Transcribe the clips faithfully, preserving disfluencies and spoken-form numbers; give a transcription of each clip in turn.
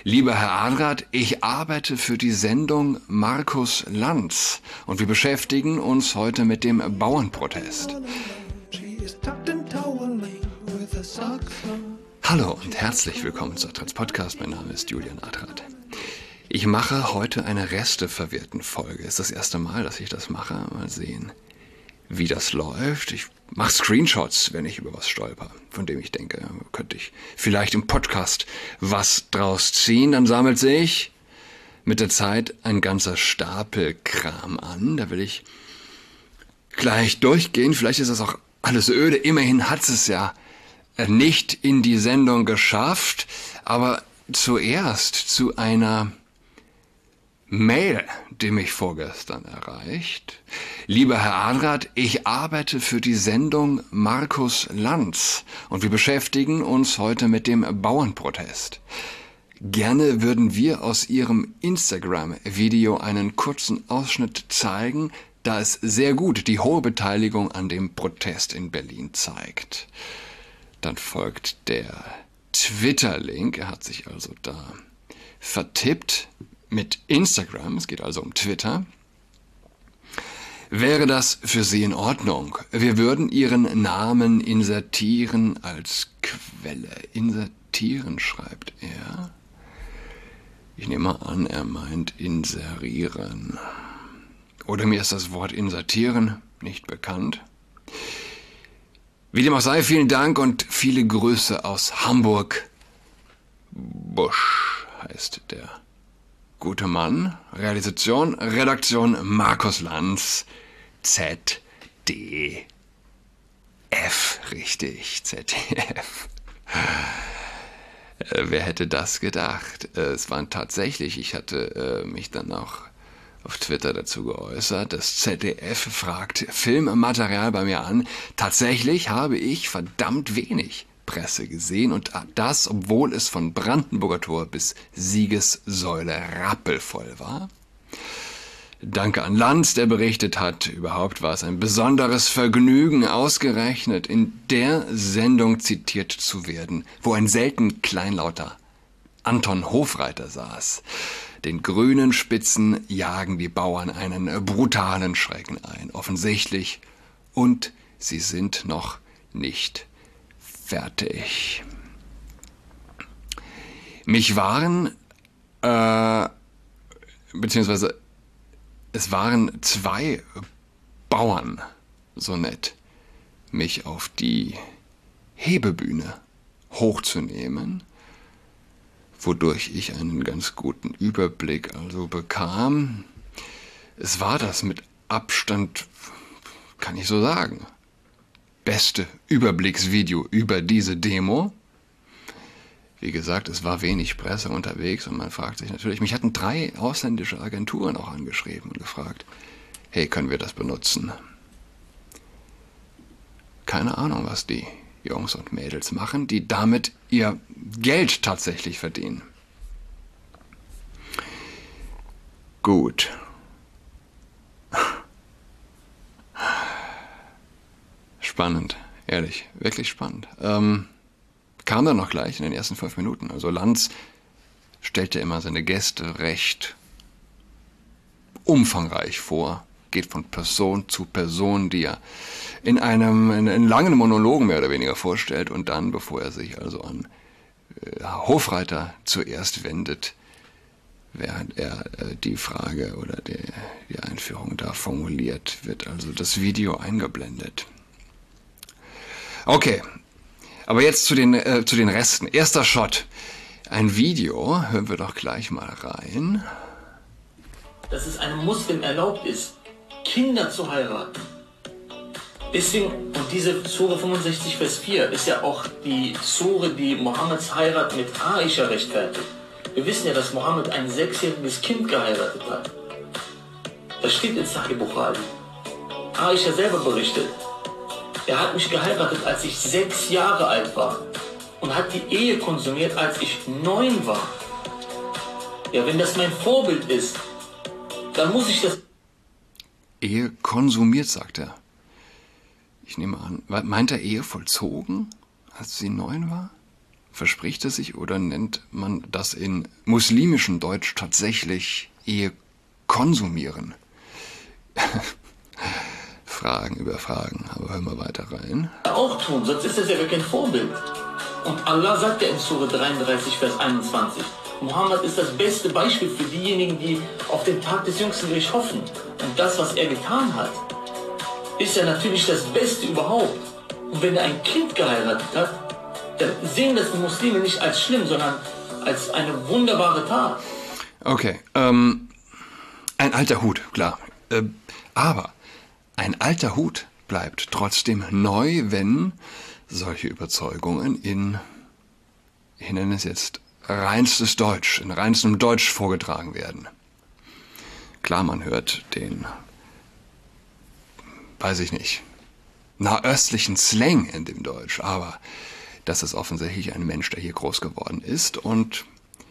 Lieber Herr Ahnrath, ich arbeite für die Sendung Markus Lanz und wir beschäftigen uns heute mit dem Bauernprotest. Hallo und herzlich willkommen zu Adrats Podcast. Mein Name ist Julian Adrat. Ich mache heute eine Reste-Verwirrten-Folge. Es ist das erste Mal, dass ich das mache. Mal sehen, wie das läuft. Ich mache Screenshots, wenn ich über was stolper, von dem ich denke, könnte ich vielleicht im Podcast was draus ziehen. Dann sammelt sich mit der Zeit ein ganzer Stapel Kram an. Da will ich gleich durchgehen. Vielleicht ist das auch alles öde. Immerhin hat es ja nicht in die Sendung geschafft. Aber zuerst zu einer Mail, die mich vorgestern erreicht. Lieber Herr Ahnrath, ich arbeite für die Sendung Markus Lanz und wir beschäftigen uns heute mit dem Bauernprotest. Gerne würden wir aus Ihrem Instagram-Video einen kurzen Ausschnitt zeigen, da es sehr gut die hohe Beteiligung an dem Protest in Berlin zeigt. Dann folgt der Twitter-Link, er hat sich also da vertippt mit Instagram, es geht also um Twitter. Wäre das für Sie in Ordnung? Wir würden Ihren Namen insertieren als Quelle. Insertieren schreibt er. Ich nehme an, er meint inserieren. Oder mir ist das Wort insertieren nicht bekannt. Wie dem auch sei, vielen Dank und viele Grüße aus Hamburg. Busch heißt der gute Mann. Realisation, Redaktion Markus Lanz, Z D F, richtig, Z D F. Äh, wer hätte das gedacht? Äh, es waren tatsächlich, ich hatte äh, mich dann auch auf Twitter dazu geäußert, das Z D F fragt Filmmaterial bei mir an. Tatsächlich habe ich verdammt wenig Presse gesehen und das, obwohl es von Brandenburger Tor bis Siegessäule rappelvoll war. Danke an Lanz, der berichtet hat. Überhaupt war es ein besonderes Vergnügen, ausgerechnet in der Sendung zitiert zu werden, wo ein selten kleinlauter Anton Hofreiter saß. Den grünen Spitzen jagen die Bauern einen brutalen Schrecken ein, offensichtlich, und sie sind noch nicht fertig. Mich waren, äh, beziehungsweise es waren zwei Bauern so nett, mich auf die Hebebühne hochzunehmen, wodurch ich einen ganz guten Überblick also bekam. Es war das mit Abstand, kann ich so sagen, beste Überblicksvideo über diese Demo. Wie gesagt, es war wenig Presse unterwegs und man fragt sich natürlich, mich hatten drei ausländische Agenturen auch angeschrieben und gefragt, hey, können wir das benutzen? Keine Ahnung, was die Jungs und Mädels machen, die damit ihr Geld tatsächlich verdienen. Gut. Spannend, ehrlich, wirklich spannend. Ähm, kam dann noch gleich in den ersten fünf Minuten. Also Lanz stellte immer seine Gäste recht umfangreich vor, geht von Person zu Person, die er in einem in, in langen Monologen mehr oder weniger vorstellt und dann, bevor er sich also an äh, Hofreiter zuerst wendet, während er äh, die Frage oder die, die Einführung da formuliert, wird also das Video eingeblendet. Okay, aber jetzt zu den, äh, zu den Resten. Erster Shot. Ein Video, hören wir doch gleich mal rein. Dass es einem Muslim erlaubt ist, Kinder zu heiraten. Deswegen, und diese Sure fünfundsechzig Vers vier ist ja auch die Sure, die Mohammeds Heirat mit Aisha rechtfertigt. Wir wissen ja, dass Mohammed ein sechsjähriges Kind geheiratet hat. Das steht in Sahih Bukhari. Aisha selber berichtet, er hat mich geheiratet, als ich sechs Jahre alt war und hat die Ehe konsumiert, als ich neun war. Ja, wenn das mein Vorbild ist, dann muss ich das... Ehe konsumiert, sagt er. Ich nehme an, meint er Ehe vollzogen, als sie neun war? verspricht er sich oder nennt man das in muslimischem Deutsch tatsächlich Ehe konsumieren? Fragen über Fragen, aber hören wir weiter rein. Auch tun, sonst ist das ja gar kein Vorbild. Und Allah sagt ja in Sure dreiunddreißig, Vers einundzwanzig, Mohammed ist das beste Beispiel für diejenigen, die auf den Tag des jüngsten Gerichts hoffen. Und das, was er getan hat, ist ja natürlich das Beste überhaupt. Und wenn er ein Kind geheiratet hat, dann sehen das die Muslime nicht als schlimm, sondern als eine wunderbare Tat. Okay, ähm, ein alter Hut, klar. Äh, aber ein alter Hut bleibt trotzdem neu, wenn solche Überzeugungen in, ich nenne es jetzt, reinstes Deutsch, in reinstem Deutsch vorgetragen werden. Klar, man hört den, weiß ich nicht, nahöstlichen Slang in dem Deutsch, aber das ist offensichtlich ein Mensch, der hier groß geworden ist und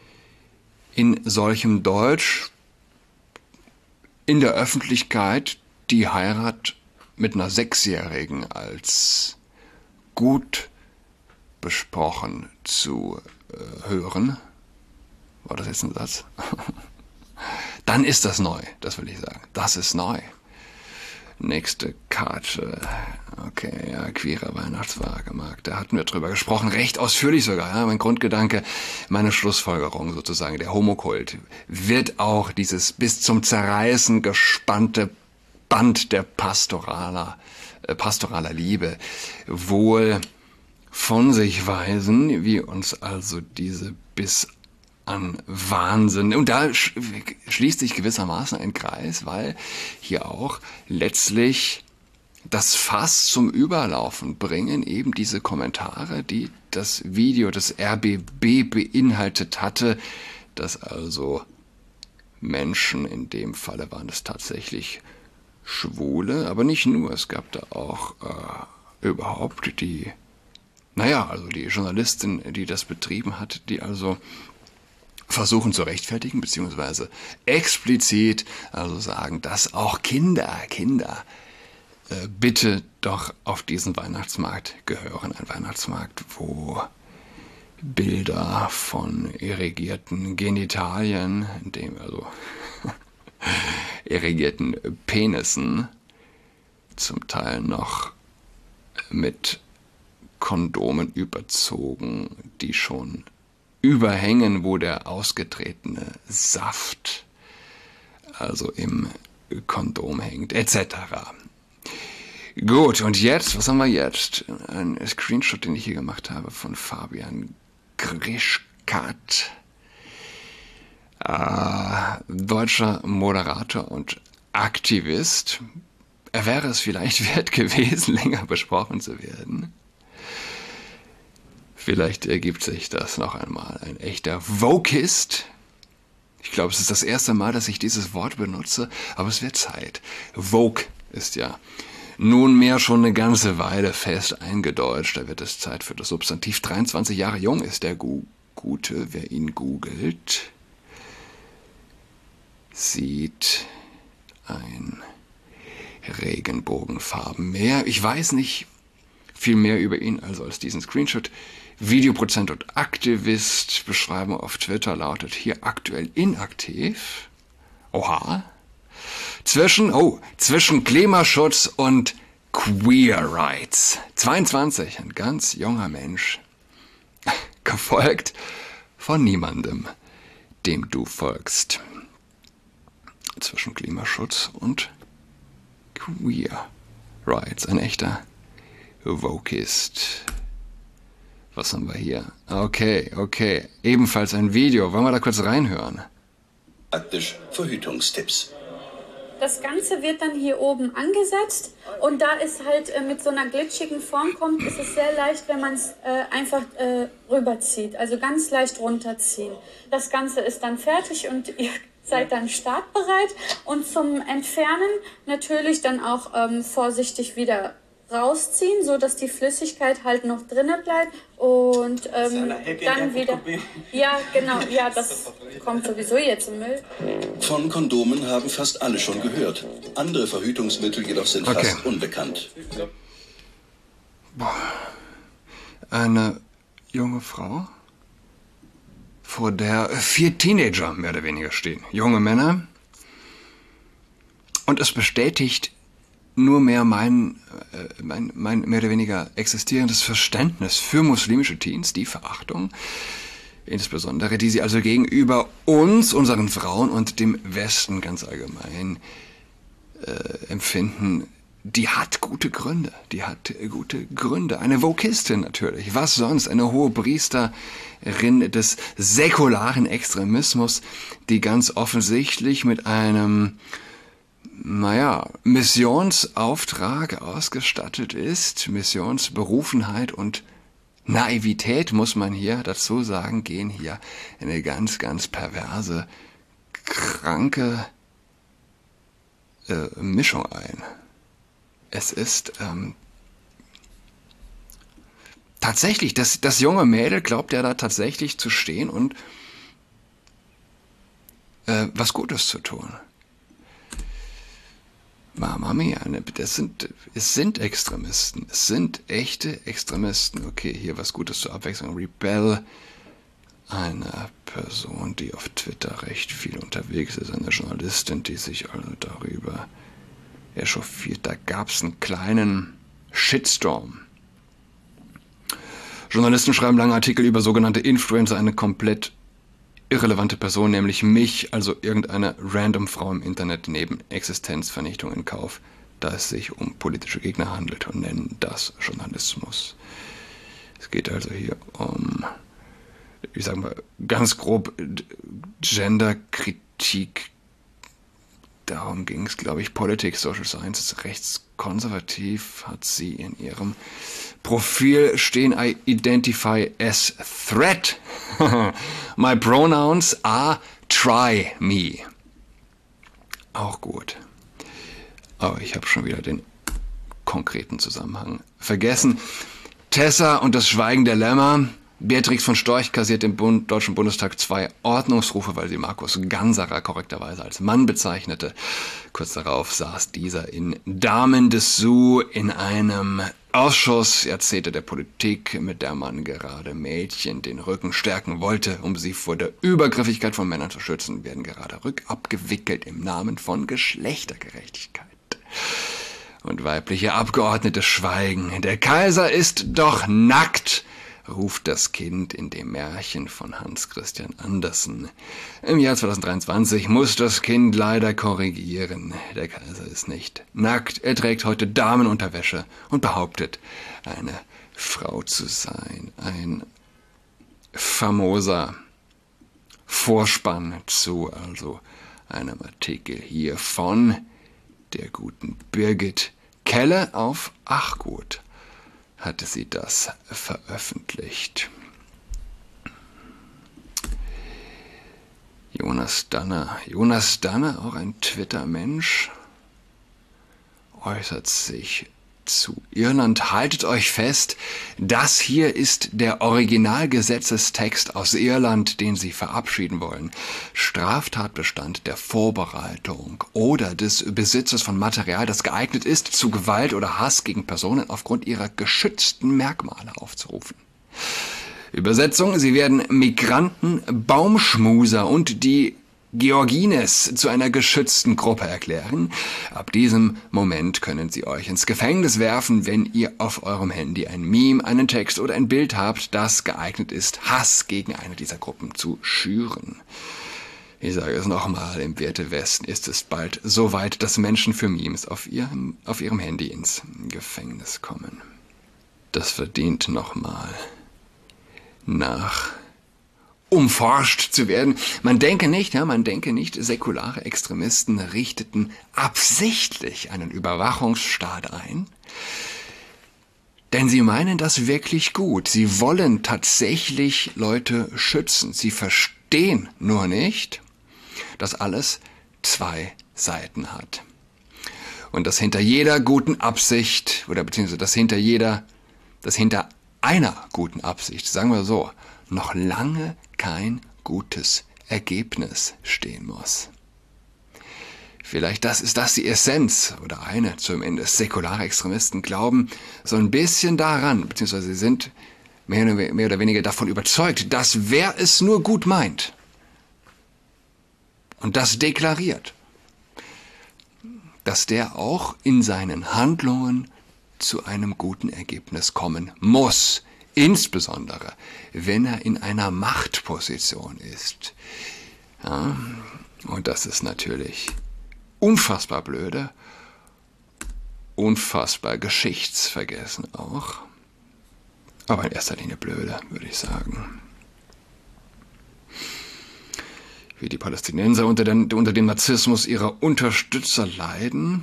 in solchem Deutsch in der Öffentlichkeit die Heirat mit einer Sechsjährigen als gut besprochen zu äh, hören, war das jetzt ein Satz? Dann ist das neu, das will ich sagen. Das ist neu. Nächste Karte. Okay, ja, queerer Weihnachtswagenmarkt. Da hatten wir drüber gesprochen, recht ausführlich sogar. Ja, mein Grundgedanke, meine Schlussfolgerung sozusagen, der Homokult, wird auch dieses bis zum Zerreißen gespannte Band der pastoraler, äh, pastoraler Liebe wohl von sich weisen, wie uns also diese bis an Wahnsinn. Und da schließt sich gewissermaßen ein Kreis, weil hier auch letztlich das Fass zum Überlaufen bringen, eben diese Kommentare, die das Video des R B B beinhaltet hatte, dass also Menschen, in dem Falle waren es tatsächlich Schwule, aber nicht nur, es gab da auch äh, überhaupt die, naja, also die Journalistin, die das betrieben hat, die also versuchen zu rechtfertigen, beziehungsweise explizit also sagen, dass auch Kinder, Kinder äh, bitte doch auf diesen Weihnachtsmarkt gehören. Ein Weihnachtsmarkt, wo Bilder von irrigierten Genitalien, in dem also irrigierten Penissen, zum Teil noch mit Kondomen überzogen, die schon überhängen, wo der ausgetretene Saft also im Kondom hängt, et cetera. Gut, und jetzt, was haben wir jetzt? Ein Screenshot, den ich hier gemacht habe von Fabian Grischkat, äh, deutscher Moderator und Aktivist. Er wäre es vielleicht wert gewesen, länger besprochen zu werden. Vielleicht ergibt sich das noch einmal. Ein echter Wokist. Ich glaube, es ist das erste Mal, dass ich dieses Wort benutze, aber es wird Zeit. Woke ist ja nunmehr schon eine ganze Weile fest eingedeutscht. Da wird es Zeit für das Substantiv. dreiundzwanzig Jahre jung ist der Gu- Gute, wer ihn googelt, sieht ein Regenbogenfarbenmeer. Ich weiß nicht viel mehr über ihn, also als diesen Screenshot. Videoproduzent und Aktivist. Beschreibung auf Twitter lautet hier aktuell inaktiv. Oha. Zwischen, oh, zwischen Klimaschutz und Queer Rights. zweiundzwanzig, ein ganz junger Mensch. Gefolgt von niemandem, dem du folgst. Zwischen Klimaschutz und Queer Rights. Ein echter Wokist. Was haben wir hier? Okay, okay. Ebenfalls ein Video. Wollen wir da kurz reinhören? Praktisch Verhütungstipps. Das Ganze wird dann hier oben angesetzt und da es halt äh, mit so einer glitschigen Form kommt, ist es sehr leicht, wenn man es äh, einfach äh, rüberzieht, also ganz leicht runterziehen. Das Ganze ist dann fertig und ihr seid dann startbereit und zum Entfernen natürlich dann auch ähm, vorsichtig wieder rausziehen, so dass die Flüssigkeit halt noch drinnen bleibt und ähm, dann wieder. Ja, genau, ja, das kommt sowieso jetzt im Müll. Von Kondomen haben fast alle schon gehört. Andere Verhütungsmittel jedoch sind Okay. fast unbekannt. Boah. Eine junge Frau vor der vier Teenager mehr oder weniger stehen. Junge Männer. Und es bestätigt nur mehr mein, äh, mein, mein mehr oder weniger existierendes Verständnis für muslimische Teens, die Verachtung, insbesondere, die sie also gegenüber uns, unseren Frauen und dem Westen ganz allgemein äh, empfinden, die hat gute Gründe. Die hat gute Gründe. Eine Vokistin natürlich. Was sonst? Eine hohe Priesterin des säkularen Extremismus, die ganz offensichtlich mit einem, naja, Missionsauftrag ausgestattet ist. Missionsberufenheit und Naivität, muss man hier dazu sagen, gehen hier eine ganz, ganz perverse, kranke äh, Mischung ein. Es ist ähm, tatsächlich, das, das junge Mädel glaubt ja da tatsächlich zu stehen und äh, was Gutes zu tun. Mama mia, das sind, es sind Extremisten, es sind echte Extremisten. Okay, hier was Gutes zur Abwechslung. Rebel, eine Person, die auf Twitter recht viel unterwegs ist, eine Journalistin, die sich also darüber echauffiert. Da gab es einen kleinen Shitstorm. Journalisten schreiben lange Artikel über sogenannte Influencer, eine komplett irrelevante Person, nämlich mich, also irgendeine random Frau im Internet, neben Existenzvernichtung in Kauf, da es sich um politische Gegner handelt und nennen das Journalismus. Es geht also hier um, ich sage mal, ganz grob Genderkritik. Darum ging es, glaube ich. Politics, Social Sciences, rechtskonservativ hat sie in ihrem Profil stehen. I identify as threat. My pronouns are try me. Auch gut. Aber ich habe schon wieder den konkreten Zusammenhang vergessen. Tessa und das Schweigen der Lämmer. Beatrix von Storch kassiert im Bund, Deutschen Bundestag zwei Ordnungsrufe, weil sie Markus Ganserer korrekterweise als Mann bezeichnete. Kurz darauf saß dieser in Damen-Dessous in einem Ausschuss, Jahrzehnte der Politik, mit der man gerade Mädchen den Rücken stärken wollte, um sie vor der Übergriffigkeit von Männern zu schützen, werden gerade rückabgewickelt im Namen von Geschlechtergerechtigkeit. Und weibliche Abgeordnete schweigen. Der Kaiser ist doch nackt, ruft das Kind in dem Märchen von Hans Christian Andersen. Im Jahr zweitausenddreiundzwanzig muss das Kind leider korrigieren. Der Kaiser ist nicht nackt. Er trägt heute Damenunterwäsche und behauptet, eine Frau zu sein. Ein famoser Vorspann zu also einem Artikel hier von der guten Birgit Kelle auf Achgut. Hatte sie das veröffentlicht. Jonas Danner. Jonas Danner, auch ein Twitter-Mensch, äußert sich zu Irland. Haltet euch fest, das hier ist der Originalgesetzestext aus Irland, den sie verabschieden wollen. Straftatbestand der Vorbereitung oder des Besitzes von Material, das geeignet ist, zu Gewalt oder Hass gegen Personen aufgrund ihrer geschützten Merkmale aufzurufen. Übersetzung: Sie werden Migranten, Baumschmuser und die Georgines zu einer geschützten Gruppe erklären. Ab diesem Moment können sie euch ins Gefängnis werfen, wenn ihr auf eurem Handy ein Meme, einen Text oder ein Bild habt, das geeignet ist, Hass gegen eine dieser Gruppen zu schüren. Ich sage es nochmal, im Werte Westen ist es bald so weit, dass Menschen für Memes auf ihrem, auf ihrem Handy ins Gefängnis kommen. Das verdient nochmal nach umforscht zu werden. Man denke nicht, ja, man denke nicht, säkulare Extremisten richteten absichtlich einen Überwachungsstaat ein, denn sie meinen das wirklich gut. Sie wollen tatsächlich Leute schützen. Sie verstehen nur nicht, dass alles zwei Seiten hat. Und dass hinter jeder guten Absicht, oder beziehungsweise dass hinter jeder, dass hinter einer guten Absicht, sagen wir so, noch lange kein gutes Ergebnis stehen muss. Vielleicht das ist das die Essenz, oder eine zumindest. Säkulare Extremisten glauben so ein bisschen daran, beziehungsweise sie sind mehr oder, mehr oder weniger davon überzeugt, dass wer es nur gut meint und das deklariert, dass der auch in seinen Handlungen zu einem guten Ergebnis kommen muss. Insbesondere, wenn er in einer Machtposition ist. Ja, und das ist natürlich unfassbar blöde, unfassbar geschichtsvergessen auch. Aber in erster Linie blöde, würde ich sagen. Wie die Palästinenser unter, den, unter dem Narzissmus ihrer Unterstützer leiden,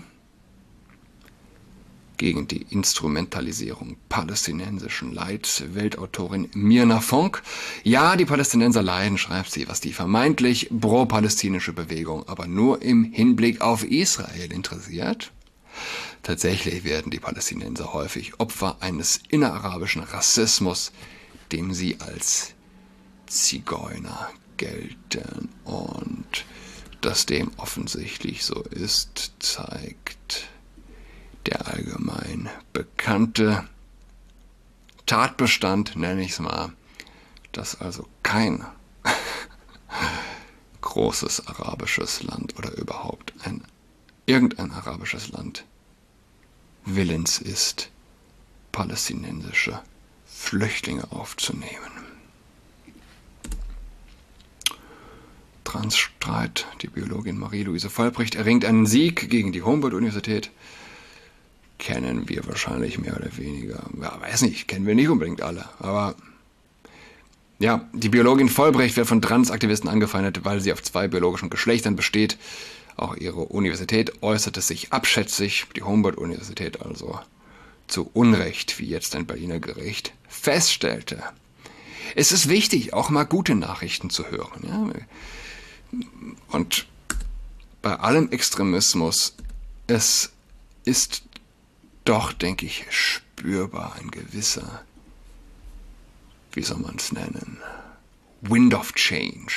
gegen die Instrumentalisierung palästinensischen Leids, Weltautorin Mirna Fonk. Ja, die Palästinenser leiden, schreibt sie, was die vermeintlich pro-palästinische Bewegung aber nur im Hinblick auf Israel interessiert. Tatsächlich werden die Palästinenser häufig Opfer eines innerarabischen Rassismus, dem sie als Zigeuner gelten. Und dass dem offensichtlich so ist, zeigt der allgemein bekannte Tatbestand, nenne ich es mal, dass also kein großes arabisches Land oder überhaupt ein irgendein arabisches Land willens ist, palästinensische Flüchtlinge aufzunehmen. Transstreit, die Biologin Marie-Louise Vollbricht erringt einen Sieg gegen die Humboldt-Universität. Kennen wir wahrscheinlich mehr oder weniger. Ja, weiß nicht, kennen wir nicht unbedingt alle. Aber ja, die Biologin Vollbricht wird von Transaktivisten angefeindet, weil sie auf zwei biologischen Geschlechtern besteht. Auch ihre Universität äußerte sich abschätzig, die Humboldt-Universität also zu Unrecht, wie jetzt ein Berliner Gericht feststellte. Es ist wichtig, auch mal gute Nachrichten zu hören. Ja? Und bei allem Extremismus, es ist doch, denke ich, spürbar ein gewisser, wie soll man es nennen, Wind of Change.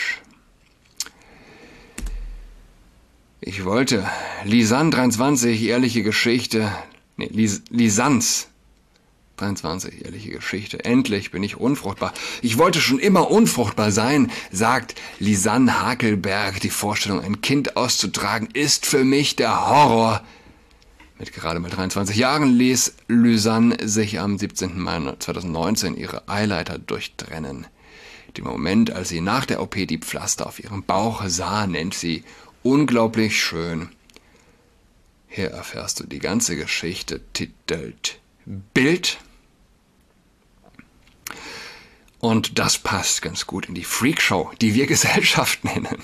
Ich wollte Lisanne dreiundzwanzig, ehrliche Geschichte, nee, Lis, Lisanz dreiundzwanzig, ehrliche Geschichte, endlich bin ich unfruchtbar. Ich wollte schon immer unfruchtbar sein, sagt Lisanne Hakelberg. Die Vorstellung, ein Kind auszutragen, ist für mich der Horror. Mit gerade mal dreiundzwanzig Jahren ließ Lisanne sich am siebzehnten Mai zweitausendneunzehn ihre Eileiter durchtrennen. Den Moment, als sie nach der O P die Pflaster auf ihrem Bauch sah, nennt sie unglaublich schön. Hier erfährst du die ganze Geschichte, titelt Bild. Und das passt ganz gut in die Freakshow, die wir Gesellschaft nennen.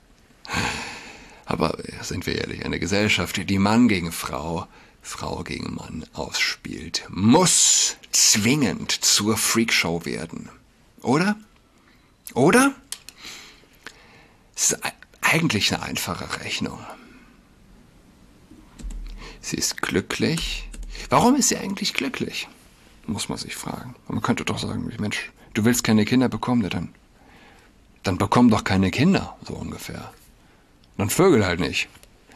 Aber sind wir ehrlich, eine Gesellschaft, die Mann gegen Frau, Frau gegen Mann ausspielt, muss zwingend zur Freakshow werden. Oder? Oder? Es ist eigentlich eine einfache Rechnung. Sie ist glücklich. Warum ist sie eigentlich glücklich? Muss man sich fragen. Man könnte doch sagen, Mensch, du willst keine Kinder bekommen, dann, dann bekomm doch keine Kinder, so ungefähr. Dann vögel halt nicht.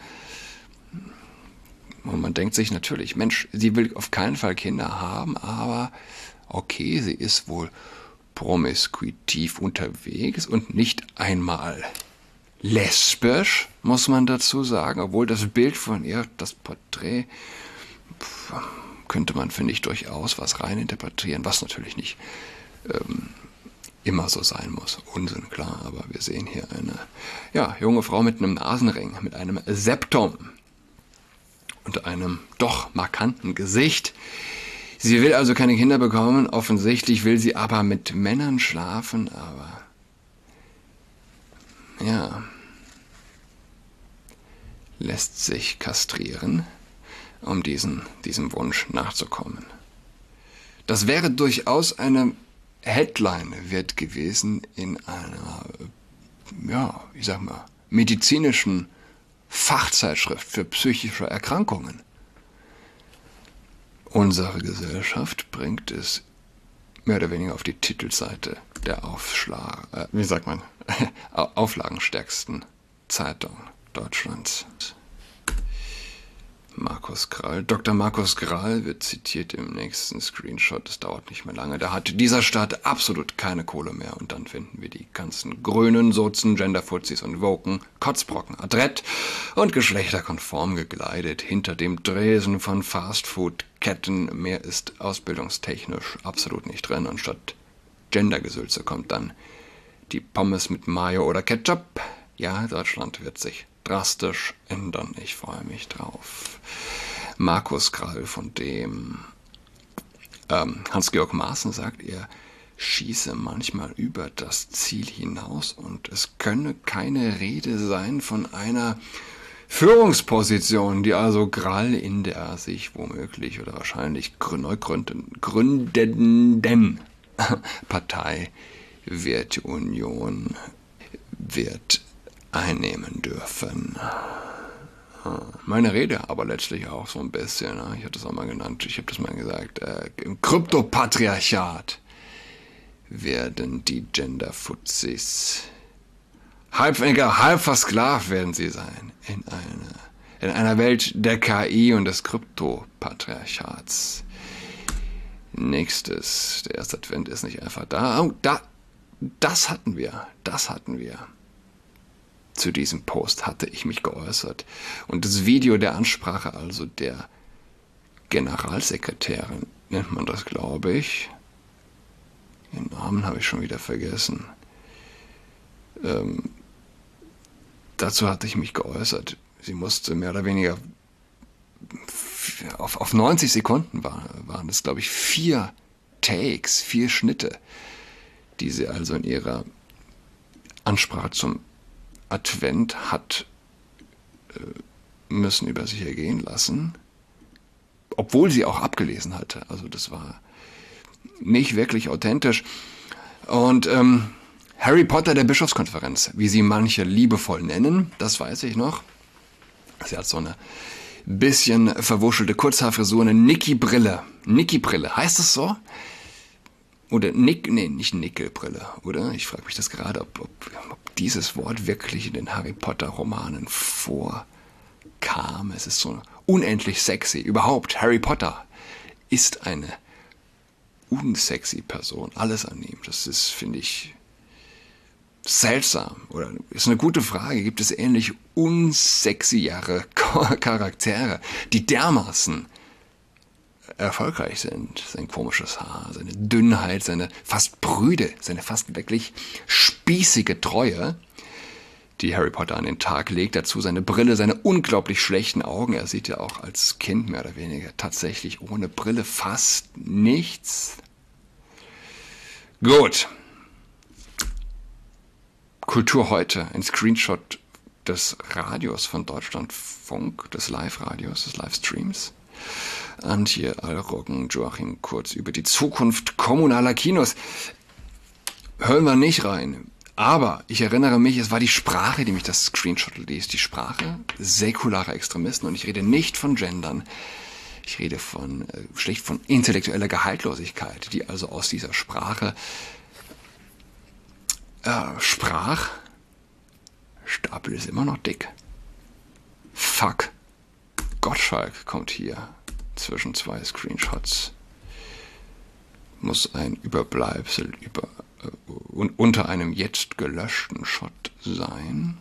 Und man denkt sich natürlich, Mensch, sie will auf keinen Fall Kinder haben, aber okay, sie ist wohl promiskuitiv unterwegs und nicht einmal lesbisch, muss man dazu sagen, obwohl das Bild von ihr, das Porträt, könnte man, finde ich, durchaus was reininterpretieren, was natürlich nicht ähm, immer so sein muss. Unsinn, klar, aber wir sehen hier eine ja, junge Frau mit einem Nasenring, mit einem Septum und einem doch markanten Gesicht. Sie will also keine Kinder bekommen, offensichtlich will sie aber mit Männern schlafen, aber ja, lässt sich kastrieren, um diesen, diesem Wunsch nachzukommen. Das wäre durchaus eine Headline wert gewesen in einer, ja, ich sag mal, medizinischen Fachzeitschrift für psychische Erkrankungen. Unsere Gesellschaft bringt es mehr oder weniger auf die Titelseite der Aufschlag, äh, wie sagt man, auflagenstärksten Zeitung Deutschlands. Markus Grall. Doktor Markus Grall wird zitiert im nächsten Screenshot. Das dauert nicht mehr lange. Da hat dieser Staat absolut keine Kohle mehr. Und dann finden wir die ganzen Grünen, Sozen, Genderfuzis und Woken, Kotzbrocken, adrett und geschlechterkonform gekleidet hinter dem Dresen von Fastfood-Ketten. Mehr ist ausbildungstechnisch absolut nicht drin. Und statt Gendergesülze kommt dann die Pommes mit Mayo oder Ketchup. Ja, Deutschland wird sich drastisch ändern. Ich freue mich drauf. Markus Grall, von dem ähm, Hans-Georg Maaßen sagt, er schieße manchmal über das Ziel hinaus und es könne keine Rede sein von einer Führungsposition, die also Grall in der sich womöglich oder wahrscheinlich neu gründenden Partei Werteunion wird einnehmen dürfen. Meine Rede aber letztlich auch so ein bisschen, ich habe das auch mal genannt, ich habe das mal gesagt, äh, im Kryptopatriarchat werden die Genderfuzis halb, egal, halb versklavt werden sie sein in, eine, in einer Welt der K I und des Kryptopatriarchats. Nächstes, der erste Advent ist nicht einfach da. Oh, da, das hatten wir, das hatten wir. Zu diesem Post hatte ich mich geäußert. Und das Video der Ansprache, also der Generalsekretärin, nennt man das, glaube ich. Den Namen habe ich schon wieder vergessen. Ähm, dazu hatte ich mich geäußert. Sie musste mehr oder weniger auf, auf neunzig Sekunden war, waren es, glaube ich, vier Takes, vier Schnitte, die sie also in ihrer Ansprache zum Advent hat äh, müssen über sich ergehen lassen, obwohl sie auch abgelesen hatte. Also das war nicht wirklich authentisch. Und ähm, Harry Potter der Bischofskonferenz, wie sie manche liebevoll nennen, das weiß ich noch. Sie hat so eine bisschen verwuschelte Kurzhaarfrisur, eine Niki-Brille. Niki-Brille, heißt es so? Oder Nick, nee, nicht Nickelbrille, oder? Ich frage mich das gerade, ob, ob, ob dieses Wort wirklich in den Harry Potter Romanen vorkam. Es ist so unendlich sexy. Überhaupt, Harry Potter ist eine unsexy Person. Alles an ihm. Das ist, finde ich, seltsam. Oder ist eine gute Frage. Gibt es ähnlich unsexyere Charaktere, die dermaßen erfolgreich sind? Sein komisches Haar, seine Dünnheit, seine fast prüde, seine fast wirklich spießige Treue, die Harry Potter an den Tag legt. Dazu seine Brille, seine unglaublich schlechten Augen. Er sieht ja auch als Kind mehr oder weniger tatsächlich ohne Brille fast nichts. Gut. Kultur heute, ein Screenshot des Radios von Deutschlandfunk, des Live-Radios, des Livestreams. Antje Allroggen, Joachim Kurz über die Zukunft kommunaler Kinos. Hören wir nicht rein. Aber ich erinnere mich, es war die Sprache, die mich das Screenshot ließ. Die Sprache säkularer Extremisten. Und ich rede nicht von Gendern. Ich rede von, äh, schlicht von intellektueller Gehaltlosigkeit, die also aus dieser Sprache äh, sprach. Stapel ist immer noch dick. Fuck. Gottschalk kommt hier zwischen zwei Screenshots. Muss ein Überbleibsel über, äh, unter einem jetzt gelöschten Shot sein.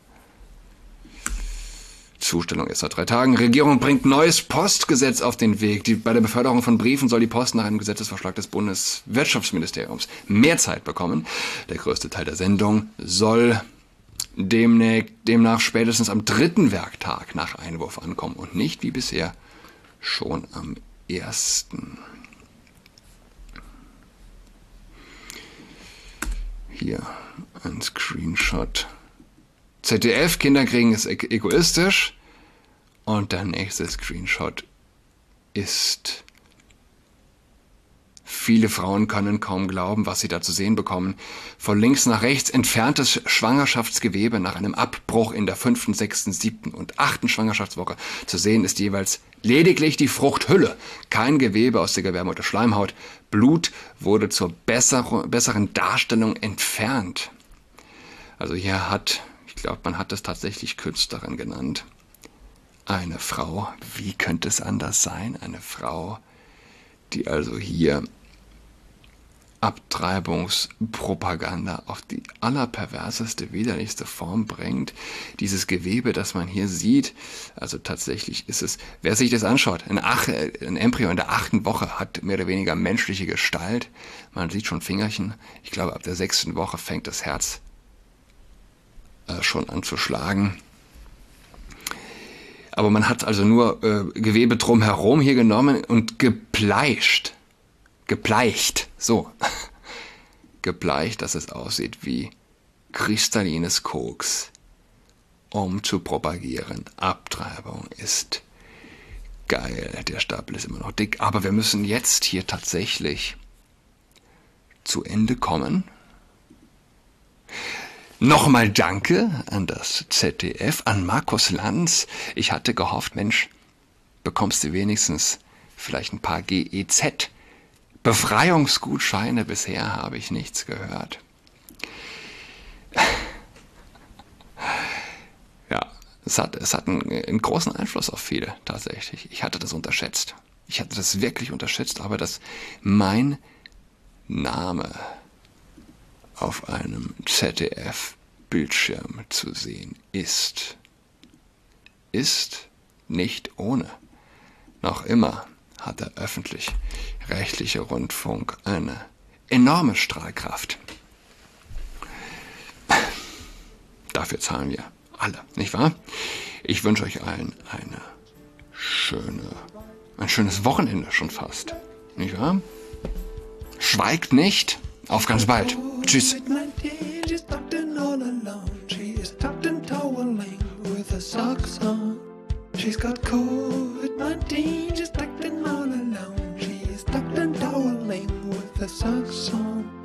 Zustellung erst seit drei Tagen. Regierung bringt neues Postgesetz auf den Weg. Die, bei der Beförderung von Briefen soll die Post nach einem Gesetzesvorschlag des Bundeswirtschaftsministeriums mehr Zeit bekommen. Der größte Teil der Sendung soll demnach, demnach spätestens am dritten Werktag nach Einwurf ankommen und nicht wie bisher schon am ersten. Hier ein Screenshot. Z D F, Kinder kriegen ist e- egoistisch. Und der nächste Screenshot ist: Viele Frauen können kaum glauben, was sie da zu sehen bekommen. Von links nach rechts entferntes Schwangerschaftsgewebe nach einem Abbruch in der fünften, sechsten, siebten und achten Schwangerschaftswoche. Zu sehen ist jeweils lediglich die Fruchthülle, kein Gewebe aus der Gebärmutter Schleimhaut. Blut wurde zur besser, besseren Darstellung entfernt. Also hier hat, ich glaube, man hat das tatsächlich Künstlerin genannt, Eine Frau, wie könnte es anders sein? Eine Frau, die also hier Abtreibungspropaganda auf die allerperverseste, widerlichste Form bringt. Dieses Gewebe, das man hier sieht, also tatsächlich ist es, wer sich das anschaut, ein, Ach, ein Embryo in der achten Woche hat mehr oder weniger menschliche Gestalt. Man sieht schon Fingerchen. Ich glaube, ab der sechsten Woche fängt das Herz äh, schon an zu schlagen. Aber man hat also nur äh, Gewebe drumherum hier genommen und gebleicht. Gebleicht, so. Gebleicht, dass es aussieht wie kristallines Koks, um zu propagieren. Abtreibung ist geil, der Stapel ist immer noch dick. Aber wir müssen jetzt hier tatsächlich zu Ende kommen. Nochmal Danke an das Z D F, an Markus Lanz. Ich hatte gehofft, Mensch, bekommst du wenigstens vielleicht ein paar G E Z Befreiungsgutscheine. Bisher habe ich nichts gehört. Ja, es hat, es hat einen, einen großen Einfluss auf viele, tatsächlich. Ich hatte das unterschätzt. Ich hatte das wirklich unterschätzt, aber dass mein Name auf einem Z D F-Bildschirm zu sehen ist, ist nicht ohne. Noch immer hat der öffentlich-rechtliche Rundfunk eine enorme Strahlkraft. Dafür zahlen wir alle, nicht wahr? Ich wünsche euch allen eine schöne, ein schönes Wochenende schon fast, nicht wahr? Schweigt nicht, auf ganz bald. Tschüss. She's got COVID nineteen, she's tucked in all alone. She's tucked and toweling with her socks on.